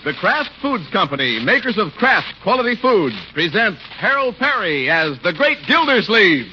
The Kraft Foods Company, makers of Kraft quality foods, presents Harold Perry as the Great Gildersleeve.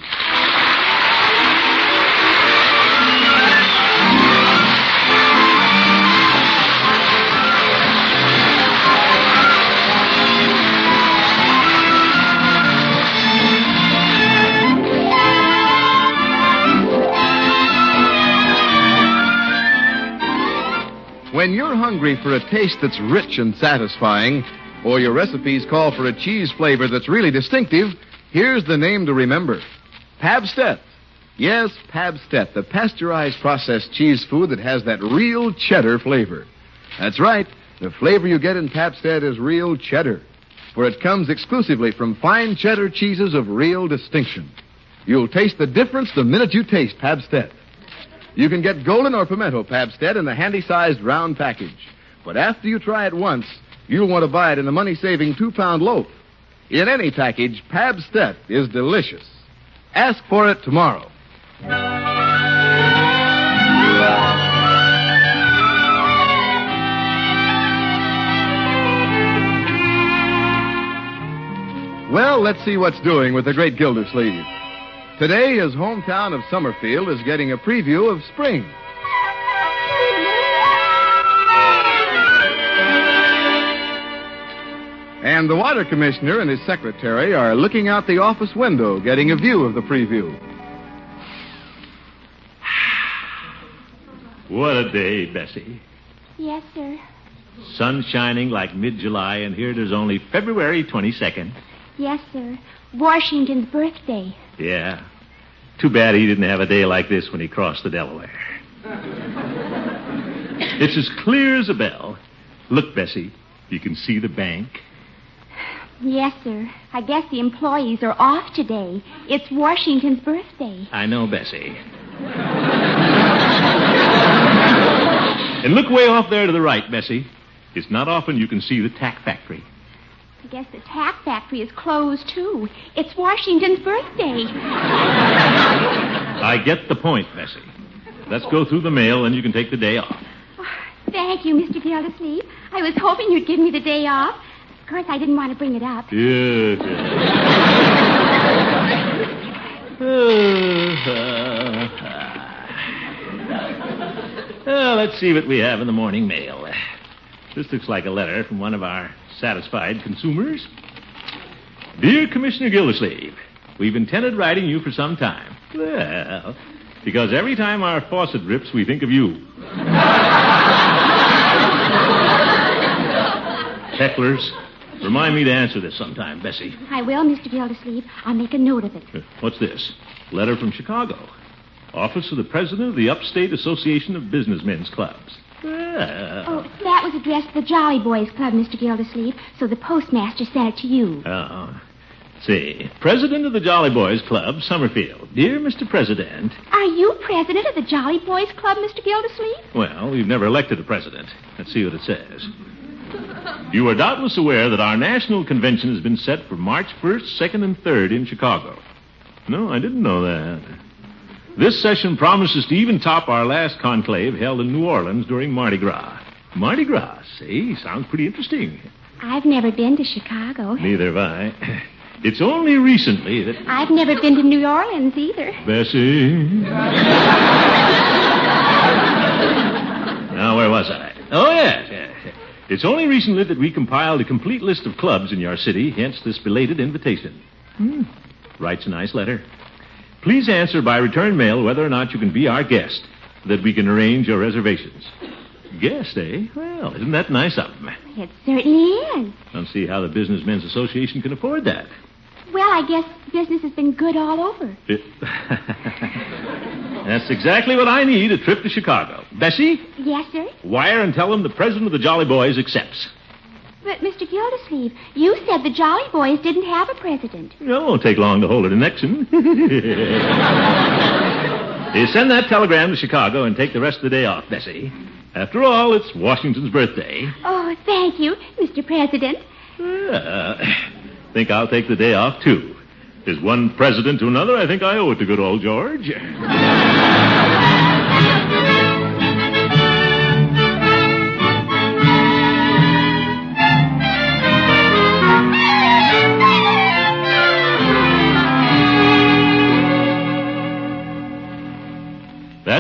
When you're hungry for a taste that's rich and satisfying, or your recipes call for a cheese flavor that's really distinctive, here's the name to remember. Pabstet. Yes, Pabstet, the pasteurized processed cheese food that has that real cheddar flavor. That's right. The flavor you get in Pabstet is real cheddar, for it comes exclusively from fine cheddar cheeses of real distinction. You'll taste the difference the minute you taste Pabstet. You can get golden or pimento Pabstet in the handy-sized round package. But after you try it once, you'll want to buy it in the money-saving 2-pound loaf. In any package, Pabstet is delicious. Ask for it tomorrow. Well, let's see what's doing with the Great Gildersleeve. Today, his hometown of Summerfield is getting a preview of spring. And the water commissioner and his secretary are looking out the office window, getting a view of the preview. What a day, Bessie. Yes, sir. Sun shining like mid-July, and here it is only February 22nd. Yes, sir. Washington's birthday. Yeah. Too bad he didn't have a day like this when he crossed the Delaware. It's as clear as a bell. Look, Bessie, you can see the bank. Yes, sir. I guess the employees are off today. It's Washington's birthday. I know, Bessie. And look way off there to the right, Bessie. It's not often you can see the tack factory. I guess the tack factory is closed, too. It's Washington's birthday. I get the point, Bessie. Let's go through the mail, and you can take the day off. Oh, thank you, Mr. Gildersleeve. I was hoping you'd give me the day off. Of course, I didn't want to bring it up. Yes. Let's see what we have in the morning mail. This looks like a letter from one of our satisfied consumers. Dear Commissioner Gildersleeve, we've intended writing you for some time. Well, because every time our faucet drips, we think of you. Hecklers, remind me to answer this sometime, Bessie. I will, Mr. Gildersleeve. I'll make a note of it. What's this? Letter from Chicago. Office of the President of the Upstate Association of Businessmen's Clubs. Oh, that was addressed to the Jolly Boys Club, Mr. Gildersleeve, so the postmaster sent it to you. Oh. See, President of the Jolly Boys Club, Summerfield. Dear Mr. President. Are you president of the Jolly Boys Club, Mr. Gildersleeve? Well, we've never elected a president. Let's see what it says. You are doubtless aware that our national convention has been set for March 1st, 2nd, and 3rd in Chicago. No, I didn't know that. This session promises to even top our last conclave held in New Orleans during Mardi Gras. Mardi Gras, see? Sounds pretty interesting. I've never been to Chicago. Neither have I. It's only recently that... I've never been to New Orleans either. Bessie? Now, where was I? Oh, yes. It's only recently that we compiled a complete list of clubs in your city, hence this belated invitation. Writes a nice letter. Please answer by return mail whether or not you can be our guest, that we can arrange your reservations. Guest, eh? Well, isn't that nice of them? It certainly is. I don't see how the Businessmen's Association can afford that. Well, I guess business has been good all over. That's exactly what I need, a trip to Chicago. Bessie? Yes, sir? Wire and tell them the president of the Jolly Boys accepts. But, Mr. Gildersleeve, you said the Jolly Boys didn't have a president. It won't take long to hold an election. You send that telegram to Chicago and take the rest of the day off, Bessie. After all, it's Washington's birthday. Oh, thank you, Mr. President. Think I'll take the day off, too. There's one president to another. I think I owe it to good old George.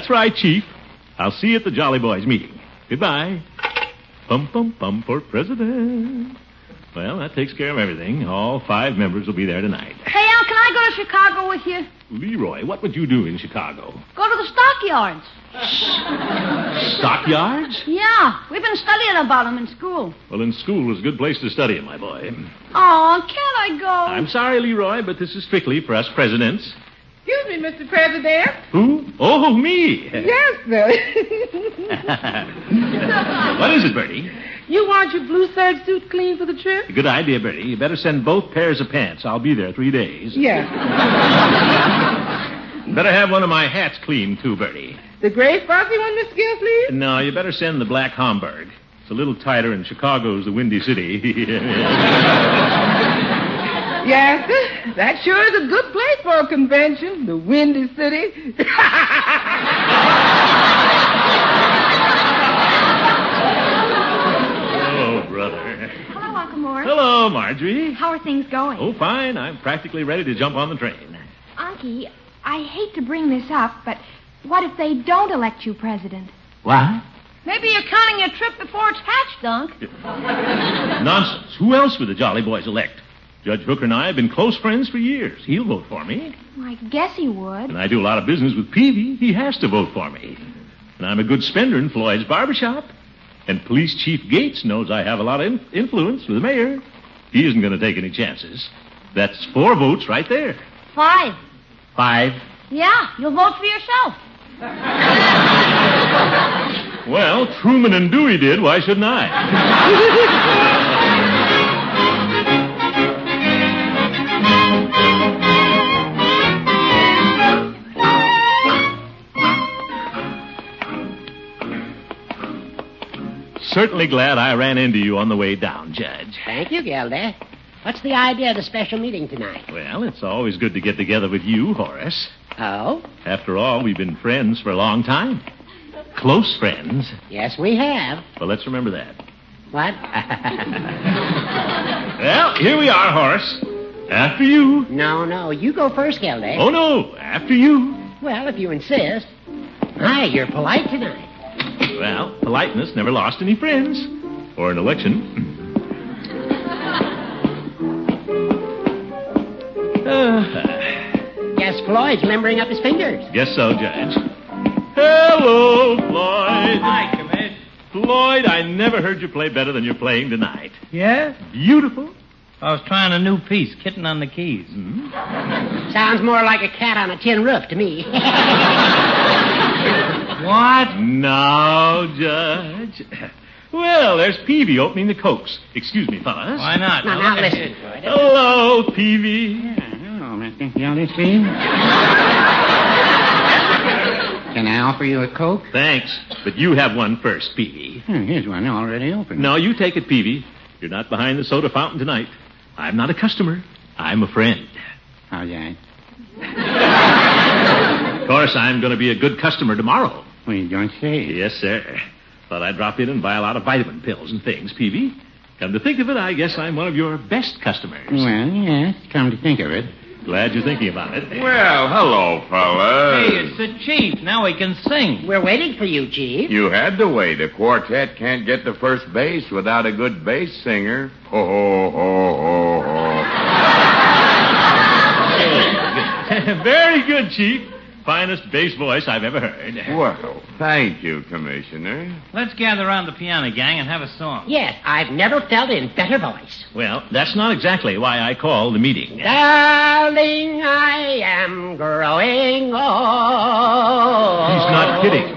That's right, Chief. I'll see you at the Jolly Boys meeting. Goodbye. Pum, pum, pum for president. Well, that takes care of everything. All 5 members will be there tonight. Hey, Al, can I go to Chicago with you? Leroy, what would you do in Chicago? Go to the stockyards. Stockyards? Yeah, we've been studying about them in school. Well, in school is a good place to study, my boy. Oh, can't I go? I'm sorry, Leroy, but this is strictly for us presidents. Excuse me, Mr. President. Who? Oh, me. Yes, sir. What is it, Bertie? You want your blue serge suit clean for the trip? Good idea, Bertie. You better send both pairs of pants. I'll be there 3 days. Yes. Better have one of my hats cleaned, too, Bertie. The gray fuzzy one, Miss Gilsleeve? No, you better send the black Homburg. It's a little tighter, and Chicago's the windy city. Yes, sir. That sure is a good place for a convention. The windy city. Oh, brother. Hello, Uncle Morris. Hello, Marjorie. How are things going? Oh, fine. I'm practically ready to jump on the train. Unky, I hate to bring this up, but what if they don't elect you president? What? Maybe you're counting your trip before it's hatched, Dunk. Nonsense. Who else would the Jolly Boys elect? Judge Hooker and I have been close friends for years. He'll vote for me. I guess he would. And I do a lot of business with Peavy. He has to vote for me. And I'm a good spender in Floyd's barbershop. And Police Chief Gates knows I have a lot of influence with the mayor. He isn't going to take any chances. That's 4 votes right there. 5. 5. Yeah, you'll vote for yourself. Well, Truman and Dewey did. Why shouldn't I? Certainly glad I ran into you on the way down, Judge. Thank you, Gilda. What's the idea of the special meeting tonight? Well, it's always good to get together with you, Horace. Oh? After all, we've been friends for a long time. Close friends. Yes, we have. Well, let's remember that. What? Well, here we are, Horace. After you. No. You go first, Gilda. Oh, no. After you. Well, if you insist. Hi, you're polite tonight. Well, politeness never lost any friends. Or an election. Guess Floyd's limbering up his fingers. Guess so, Judge. Hello, Floyd. Hi, Commish. Floyd, I never heard you play better than you're playing tonight. Yeah? Beautiful. I was trying a new piece, Kitten on the Keys. Sounds more like a cat on a tin roof to me. What? Now, Judge. Well, there's Peavy opening the Cokes. Excuse me, fellas. Why not? Now look at listen, this. Floyd. Hello, Peavy. Hello, Mr. Gildersleeve. Can I offer you a Coke? Thanks, but you have one first, Peavy. Here's one already open. No, you take it, Peavy. You're not behind the soda fountain tonight. I'm not a customer. I'm a friend. How's that? Of course, I'm going to be a good customer tomorrow. Well, you don't say. Yes, sir. Thought I'd drop in and buy a lot of vitamin pills and things, Peavy. Come to think of it, I guess I'm one of your best customers. Well, yes, come to think of it. Glad you're thinking about it. Well, hello, fellas. Hey, it's the chief. Now we can sing. We're waiting for you, Chief. You had to wait. A quartet can't get to first base without a good bass singer. Ho, ho, ho, ho, ho. Very good, Chief. Finest bass voice I've ever heard. Well, thank you, Commissioner. Let's gather around the piano, gang, and have a song. Yes, I've never felt in better voice. Well, that's not exactly why I called the meeting. Darling, I am growing old. He's not kidding.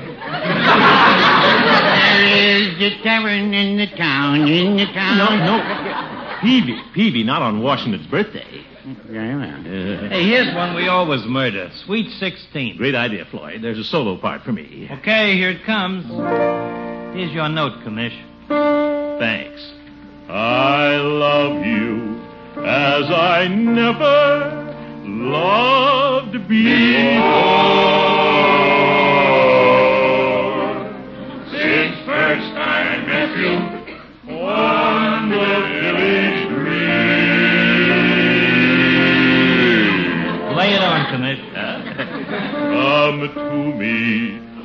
There is a tavern in the town, No. Peavy, not on Washington's birthday. Very well. Hey, here's one we always murder. Sweet 16. Great idea, Floyd. There's a solo part for me. Okay, here it comes. Here's your note, Commish. Thanks. I love you as I never loved before. Since first I met you on the village green. Lay it on, Commish. Come to me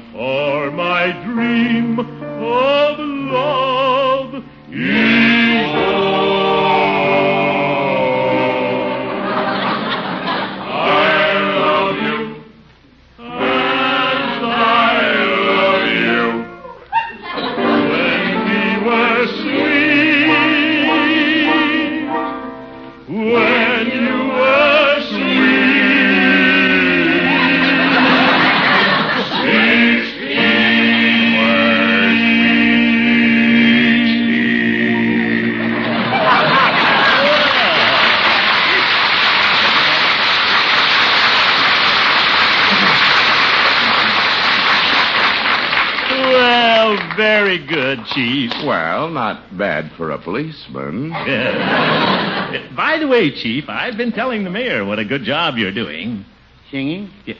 Very good, Chief. Well, not bad for a policeman. By the way, Chief, I've been telling the mayor what a good job you're doing. Singing? Yeah.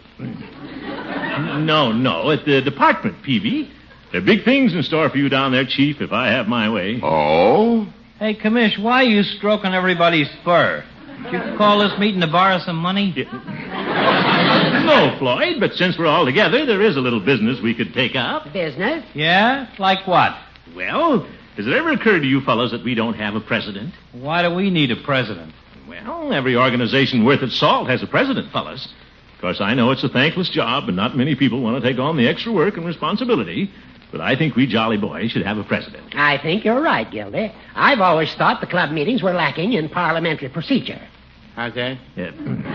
No, at the department, Peavy. There are big things in store for you down there, Chief, if I have my way. Oh? Hey, Commish, why are you stroking everybody's fur? Did you call this meeting to borrow some money? No, Floyd, but since we're all together, there is a little business we could take up. Business? Yeah? Like what? Well, has it ever occurred to you fellows that we don't have a president? Why do we need a president? Well, every organization worth its salt has a president, fellas. Of course, I know it's a thankless job, and not many people want to take on the extra work and responsibility. But I think we jolly boys should have a president. I think you're right, Gildy. I've always thought the club meetings were lacking in parliamentary procedure. How's that? Yeah.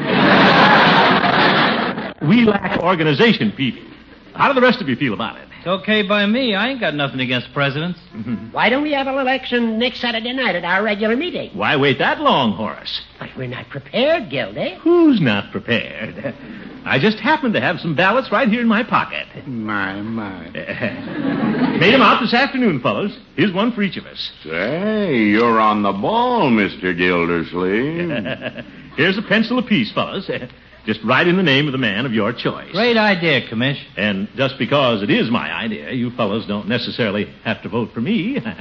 We lack organization, Peavy. How do the rest of you feel about it? It's okay by me. I ain't got nothing against presidents. Why don't we have an election next Saturday night at our regular meeting? Why wait that long, Horace? But we're not prepared, Gildy. Who's not prepared? I just happen to have some ballots right here in my pocket. My. Made them out this afternoon, fellows. Here's one for each of us. Say, you're on the ball, Mr. Gildersleeve. Here's a pencil apiece, fellas. Just write in the name of the man of your choice. Great idea, Commish. And just because it is my idea, you fellows don't necessarily have to vote for me. Gildy,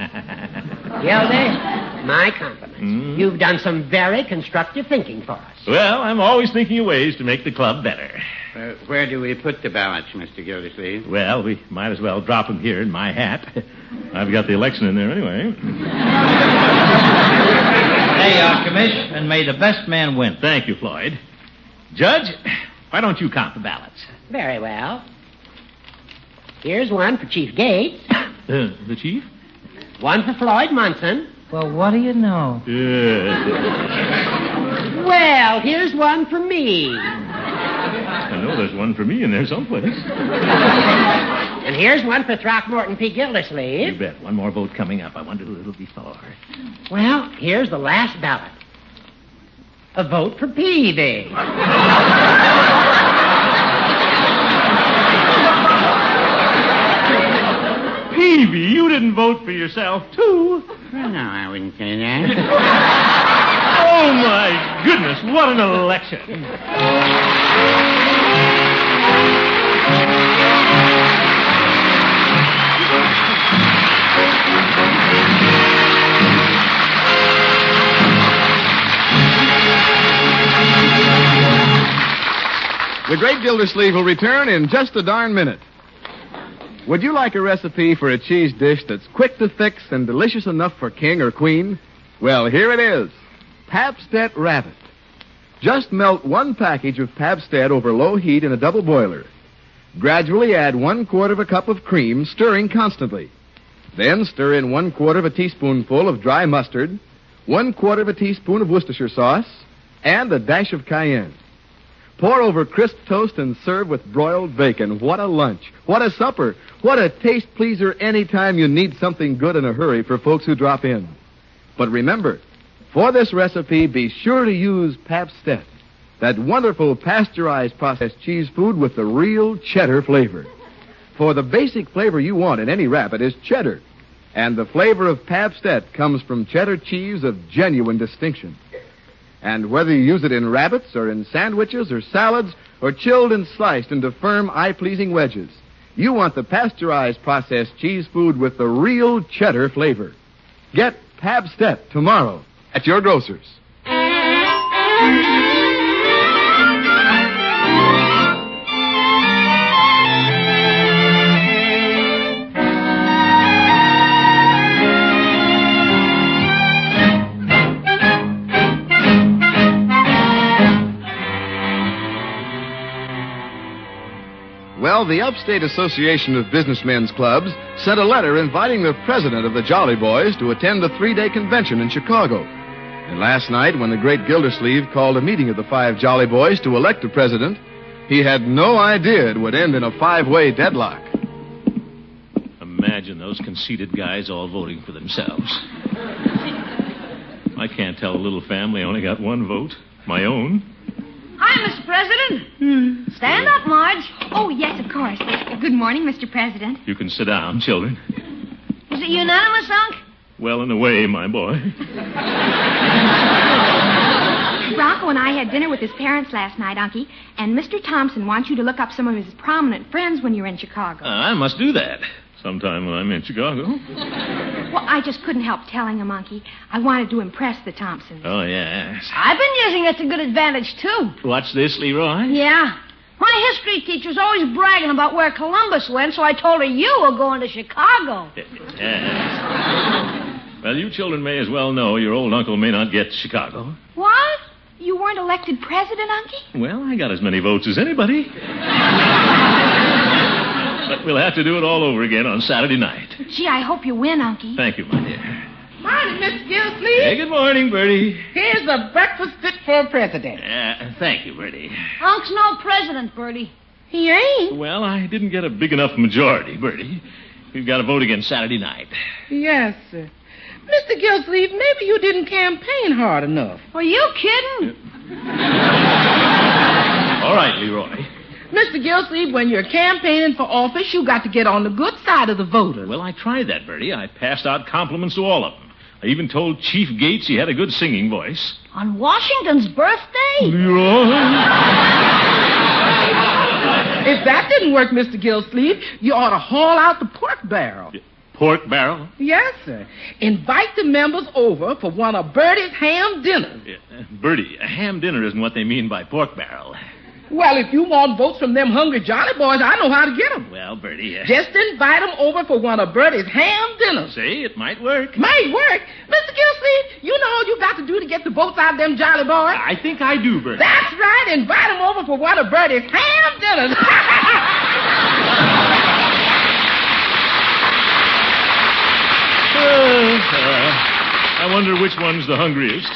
my compliments. You've done some very constructive thinking for us. Well, I'm always thinking of ways to make the club better. Where do we put the ballots, Mr. Gildersleeve? Well, we might as well drop them here in my hat. I've got the election in there anyway. Hey, Commish, and may the best man win. Thank you, Floyd. Judge, why don't you count the ballots? Very well. Here's one for Chief Gates. The chief? One for Floyd Munson. Well, what do you know? Well, here's one for me. I know there's one for me in there someplace. And here's one for Throckmorton P. Gildersleeve. You bet. One more vote coming up. I wonder who it'll be for. Well, here's the last ballot. A vote for Peavy. Peavy, you didn't vote for yourself, too. Well, no, I wouldn't say that. Oh, my goodness, what an election. The great Gildersleeve will return in just a darn minute. Would you like a recipe for a cheese dish that's quick to fix and delicious enough for king or queen? Well, here it is. Pabstet Rabbit. Just melt one package of Pabstet over low heat in a double boiler. Gradually add 1/4 cup of cream, stirring constantly. Then stir in 1/4 teaspoonful of dry mustard, 1/4 teaspoon of Worcestershire sauce, and a dash of cayenne. Pour over crisp toast and serve with broiled bacon. What a lunch. What a supper. What a taste pleaser anytime you need something good in a hurry for folks who drop in. But remember, for this recipe, be sure to use Pabstet, that wonderful pasteurized processed cheese food with the real cheddar flavor. For the basic flavor you want in any rabbit is cheddar, and the flavor of Pabstet comes from cheddar cheese of genuine distinction. And whether you use it in rabbits or in sandwiches or salads or chilled and sliced into firm, eye-pleasing wedges, you want the pasteurized processed cheese food with the real cheddar flavor. Get Pabstet tomorrow at your grocer's. Now, the Upstate Association of Businessmen's Clubs sent a letter inviting the president of the Jolly Boys to attend the 3-day convention in Chicago. And last night, when the great Gildersleeve called a meeting of the 5 Jolly Boys to elect a president, he had no idea it would end in a 5-way deadlock. Imagine those conceited guys all voting for themselves. I can't tell a little family I only got one vote, my own. Hi, Mr. President. Stand up, Marge. Oh, yes, of course. Good morning, Mr. President. You can sit down, children. Is it unanimous, Unc? Well, in a way, my boy. Bronco and I had dinner with his parents last night, Unky, and Mr. Thompson wants you to look up some of his prominent friends when you're in Chicago. I must do that sometime when I'm in Chicago. Well, I just couldn't help telling him, Unky. I wanted to impress the Thompsons. Oh, yes. I've been using it to good advantage, too. Watch this, Leroy. Yeah. My history teacher's always bragging about where Columbus went, so I told her you were going to Chicago. Yes. Well, you children may as well know your old uncle may not get to Chicago. What? You weren't elected president, Unky? Well, I got as many votes as anybody. But we'll have to do it all over again on Saturday night. Gee, I hope you win, Unky. Thank you, my dear. Morning, Mr. Gildersleeve. Hey, good morning, Bertie. Here's a breakfast fit for a president. Thank you, Bertie. Unc's no president, Bertie. He ain't. Well, I didn't get a big enough majority, Bertie. We've got to vote again Saturday night. Yes, sir. Mr. Gildersleeve, maybe you didn't campaign hard enough. Are you kidding? All right, Leroy. Mr. Gildersleeve, when you're campaigning for office, you got to get on the good side of the voters. Well, I tried that, Bertie. I passed out compliments to all of them. I even told Chief Gates he had a good singing voice. On Washington's birthday? Leroy? If that didn't work, Mr. Gildersleeve, you ought to haul out the pork barrel. Pork barrel? Yes, sir. Invite the members over for one of Bertie's ham dinners. Bertie, a ham dinner isn't what they mean by pork barrel. Well, if you want votes from them hungry Jolly Boys, I know how to get them. Well, Bertie... Just invite them over for one of Bertie's ham dinners. See, it might work. Might work. Mr. Gildersleeve, you know all you got to do to get the votes out of them Jolly Boys? I think I do, Bertie. That's right. Invite them over for one of Bertie's ham dinners. I wonder which one's the hungriest.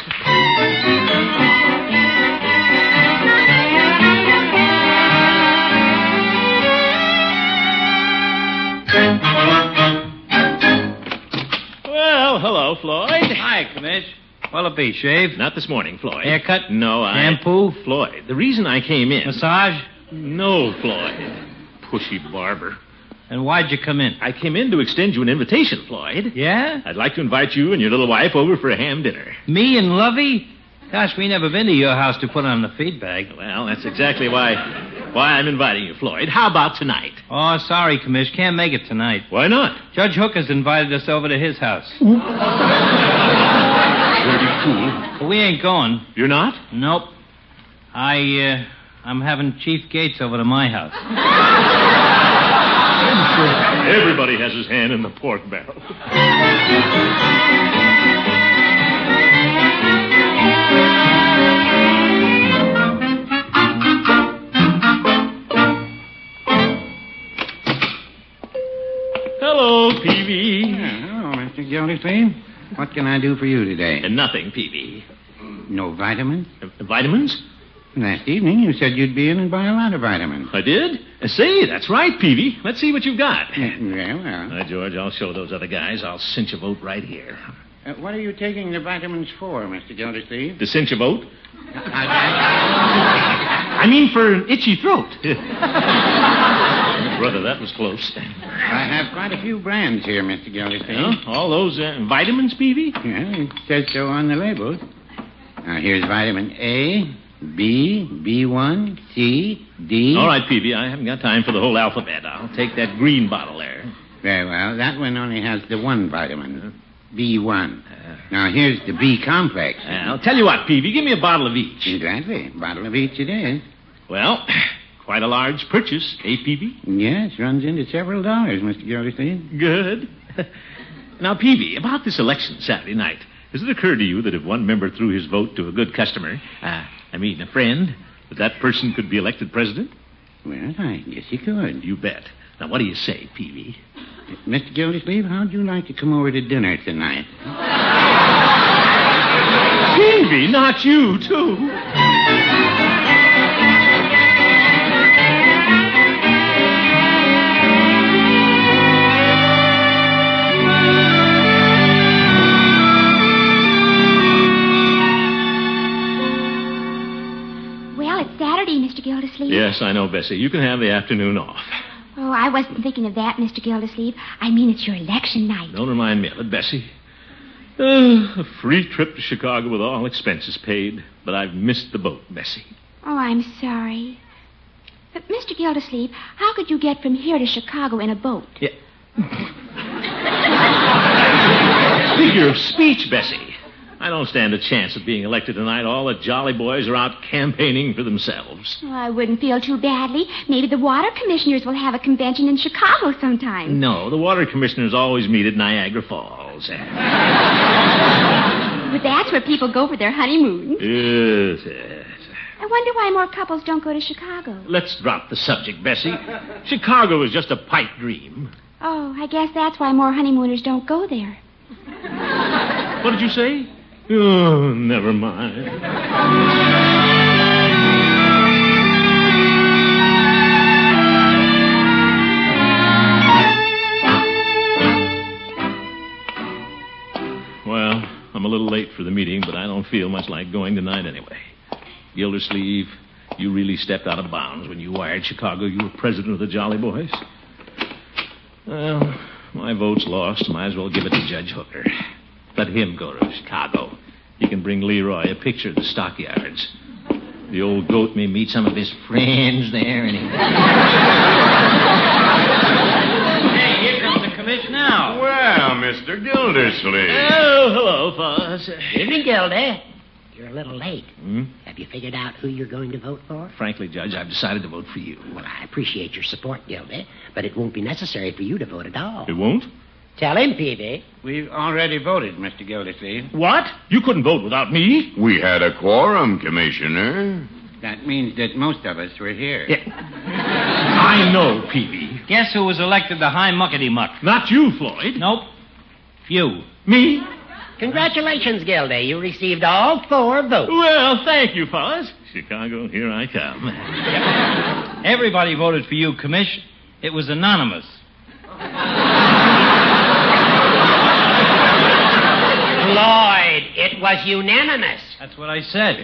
Well, hello, Floyd. Hi, Commish. What'll it be, shave? Not this morning, Floyd. Haircut? No, Shampoo? Floyd, the reason I came in... Massage? No, Floyd. Pushy barber. And why'd you come in? I came in to extend you an invitation, Floyd. Yeah? I'd like to invite you and your little wife over for a ham dinner. Me and Lovey? Gosh, we never been to your house to put on the feed bag. Well, that's exactly why I'm inviting you, Floyd. How about tonight? Oh, sorry, Commish. Can't make it tonight. Why not? Judge Hooker's invited us over to his house. Dirty fool. But we ain't going. You're not? Nope. I'm having Chief Gates over to my house. Everybody has his hand in the pork barrel. Hello, Peavy. Hello, Mr. Gildersleeve. What can I do for you today? Nothing, Peavy. No vitamins? Vitamins? Last evening you said you'd be in and buy a lot of vitamins. I did? Say, that's right, Peavy. Let's see what you've got. Yeah, well. Now, George, I'll show those other guys. I'll cinch a vote right here. What are you taking the vitamins for, Mr. Gildersleeve? To cinch a vote? I mean for an itchy throat. Brother, that was close. I have quite a few brands here, Mr. Gildersleeve. Well, all those vitamins, Peavy? Yeah, it says so on the labels. Now, here's vitamin A, B, B1, C, D. All right, Peavy, I haven't got time for the whole alphabet. I'll take that green bottle there. Very well. That one only has the one vitamin, B1. Now, here's the B complex. I'll tell you what, Peavy, give me a bottle of each. Exactly. A bottle of each it is. Well, quite a large purchase, eh, Peavy? Yes, runs into several dollars, Mr. Gildersleeve. Good. Now, Peavy, about this election Saturday night, has it occurred to you that if one member threw his vote to a good customer, a friend, that person could be elected president? Well, I guess you could. You bet. Now, what do you say, Peavy? Mr. Gildersleeve, how'd you like to come over to dinner tonight? Peavy, not you, too. Well, it's Saturday, Mr. Gildersleeve. Yes, I know, Bessie. You can have the afternoon off. Oh, I wasn't thinking of that, Mr. Gildersleeve. I mean, it's your election night. Don't remind me of it, Bessie. A free trip to Chicago with all expenses paid. But I've missed the boat, Bessie. Oh, I'm sorry. But, Mr. Gildersleeve, how could you get from here to Chicago in a boat? Yeah. Figure of speech, Bessie. I don't stand a chance of being elected tonight. All the Jolly Boys are out campaigning for themselves. Oh, I wouldn't feel too badly. Maybe the water commissioners will have a convention in Chicago sometime. No, the water commissioners always meet at Niagara Falls. But that's where people go for their honeymoon. Yes, yes. I wonder why more couples don't go to Chicago. Let's drop the subject, Bessie. Chicago is just a pipe dream. Oh, I guess that's why more honeymooners don't go there. What did you say? Oh, never mind. Well, I'm a little late for the meeting, but I don't feel much like going tonight anyway. Gildersleeve, you really stepped out of bounds when you wired Chicago you were president of the Jolly Boys. Well, my vote's lost. Might as well give it to Judge Hooker. Let him go to Chicago. He can bring Leroy a picture of the stockyards. The old goat may meet some of his friends there, and Hey, here comes the commission now. Well, Mr. Gildersleeve. Oh, hello, Foz. Evening, Gildy. You're a little late. Hmm? Have you figured out who you're going to vote for? Frankly, Judge, I've decided to vote for you. Well, I appreciate your support, Gildy, but it won't be necessary for you to vote at all. It won't? Tell him, Peavy. We've already voted, Mr. Gildersleeve. What? You couldn't vote without me? We had a quorum, Commissioner. That means that most of us were here. I know, Peavy. Guess who was elected the high muckety-muck? Not you, Floyd. Nope. You. Me? Congratulations, Gildy. You received all 4 votes. Well, thank you, Foz. Chicago, here I come. Everybody voted for you, Commish. It was anonymous. Floyd, it was unanimous. That's what I said.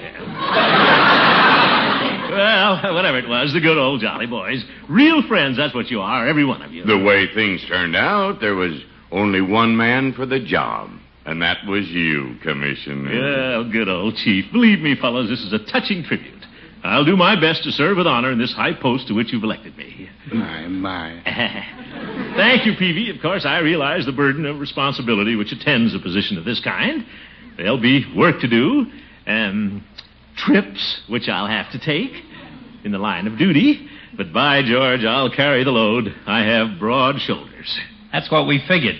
Well, whatever it was, the good old Jolly Boys. Real friends, that's what you are, every one of you. The way things turned out, there was only one man for the job, and that was you, Commissioner. Well, good old Chief. Believe me, fellows, this is a touching tribute. I'll do my best to serve with honor in this high post to which you've elected me. My. Thank you, Peavy. Of course, I realize the burden of responsibility which attends a position of this kind. There'll be work to do, and trips which I'll have to take in the line of duty. But by George, I'll carry the load. I have broad shoulders. That's what we figured.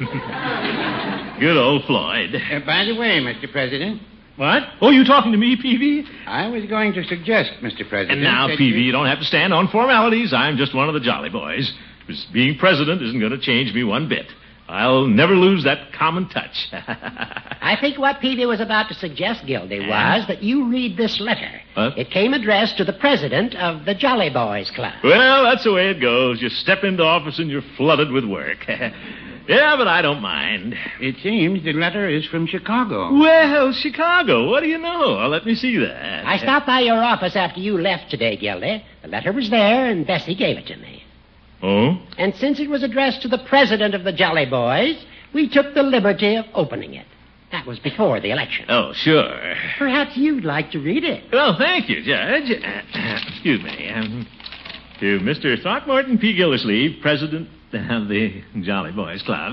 Good old Floyd. By the way, Mr. President. What? Oh, you talking to me, Peavy? I was going to suggest, Mr. President. And now, that Peavy, you don't have to stand on formalities. I'm just one of the Jolly Boys. Being president isn't going to change me one bit. I'll never lose that common touch. I think what Peavy was about to suggest, Gildy, was that you read this letter. What? It came addressed to the president of the Jolly Boys Club. Well, that's the way it goes. You step into office and you're flooded with work. Yeah, but I don't mind. It seems the letter is from Chicago. Well, Chicago, what do you know? Let me see that. I stopped by your office after you left today, Gildy. The letter was there, and Bessie gave it to me. Oh? And since it was addressed to the president of the Jolly Boys, we took the liberty of opening it. That was before the election. Oh, sure. Perhaps you'd like to read it. Well, thank you, Judge. Excuse me. To Mr. Throckmorton P. Gildersleeve, president of the Jolly Boys Club.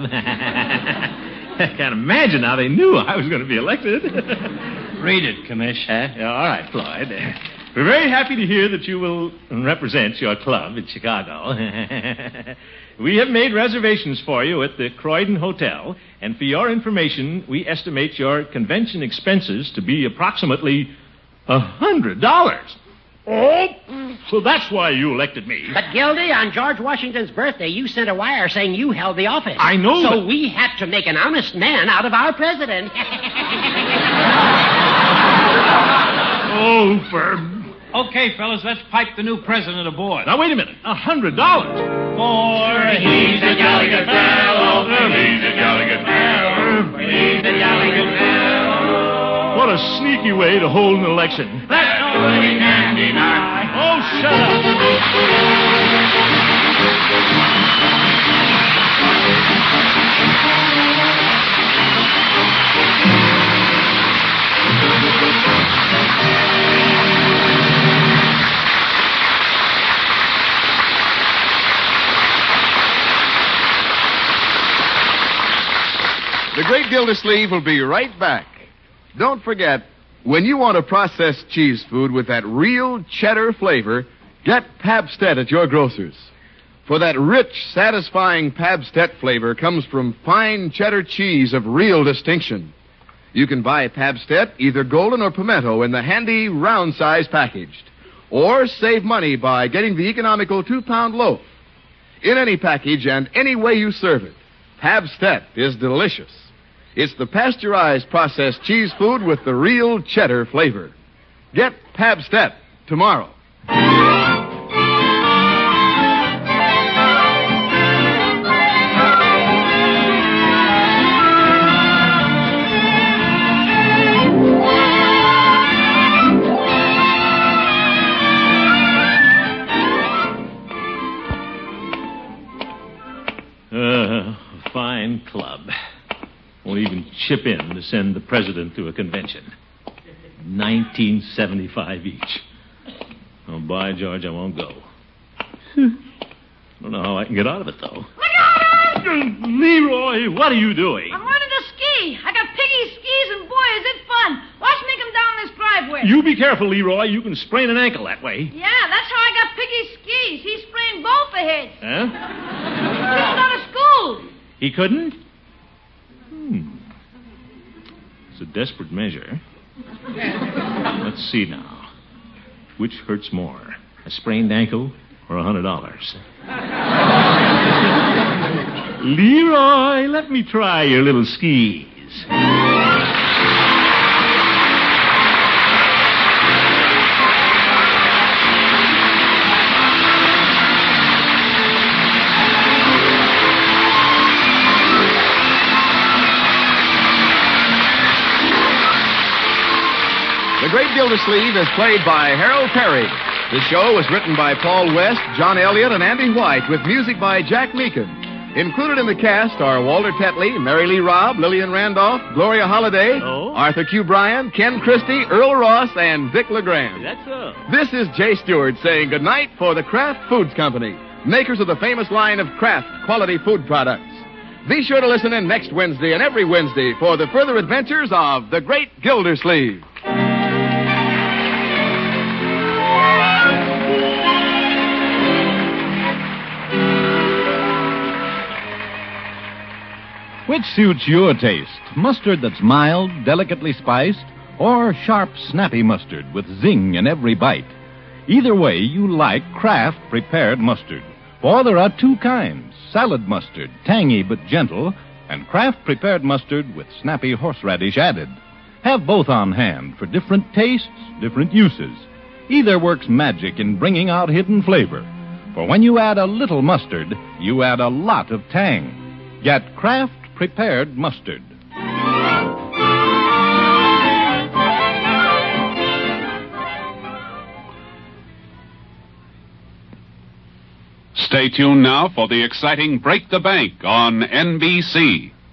I can't imagine how they knew I was going to be elected. Read it, Commish. All right, Floyd. We're very happy to hear that you will represent your club in Chicago. We have made reservations for you at the Croydon Hotel, and for your information, we estimate your convention expenses to be approximately $100. Oh, so that's why you elected me. But, Gildy, on George Washington's birthday, you sent a wire saying you held the office. I know. So we had to make an honest man out of our president. Oh, Ferb. Okay, fellas, let's pipe the new president aboard. Now, wait a minute. $100. For he's a jolly good fellow. He's a jolly good fellow. He's a jolly good fellow. What a sneaky way to hold an election. That's no way can deny. Oh, shut The Great Gildersleeve will be right back. Don't forget, when you want a processed cheese food with that real cheddar flavor, get Pabstet at your grocer's. For that rich, satisfying Pabstet flavor comes from fine cheddar cheese of real distinction. You can buy Pabstet, either golden or pimento, in the handy round-size packaged. Or save money by getting the economical 2-pound loaf. In any package and any way you serve it, Pabstet is delicious. It's the pasteurized processed cheese food with the real cheddar flavor. Get Pabstet tomorrow. Fine club. Won't even chip in to send the president to a convention. $19.75 each. Oh, by George, I won't go. Don't know how I can get out of it, though. Leroy, what are you doing? I'm learning to ski. I got piggy skis, and boy, is it fun. Watch me come down this driveway. You be careful, Leroy. You can sprain an ankle that way. Yeah, that's how I got piggy skis. He sprained both of his. Huh? He couldn't go to school. He couldn't? It's a desperate measure. Let's see now. Which hurts more, a sprained ankle or $100? Leroy, let me try your little skis. The Great Gildersleeve is played by Harold Perry. The show was written by Paul West, John Elliott, and Andy White, with music by Jack Meakin. Included in the cast are Walter Tetley, Mary Lee Robb, Lillian Randolph, Gloria Holliday, Arthur Q. Bryan, Ken Christie, Earl Ross, and Dick LeGrand. That's so. This is Jay Stewart saying goodnight for the Kraft Foods Company, makers of the famous line of Kraft quality food products. Be sure to listen in next Wednesday and every Wednesday for the further adventures of the Great Gildersleeve. Which suits your taste? Mustard that's mild, delicately spiced, or sharp, snappy mustard with zing in every bite? Either way, you like Kraft prepared mustard. For there are two kinds, salad mustard, tangy but gentle, and Kraft prepared mustard with snappy horseradish added. Have both on hand for different tastes, different uses. Either works magic in bringing out hidden flavor. For when you add a little mustard, you add a lot of tang. Get Kraft prepared mustard. Stay tuned now for the exciting Break the Bank on NBC.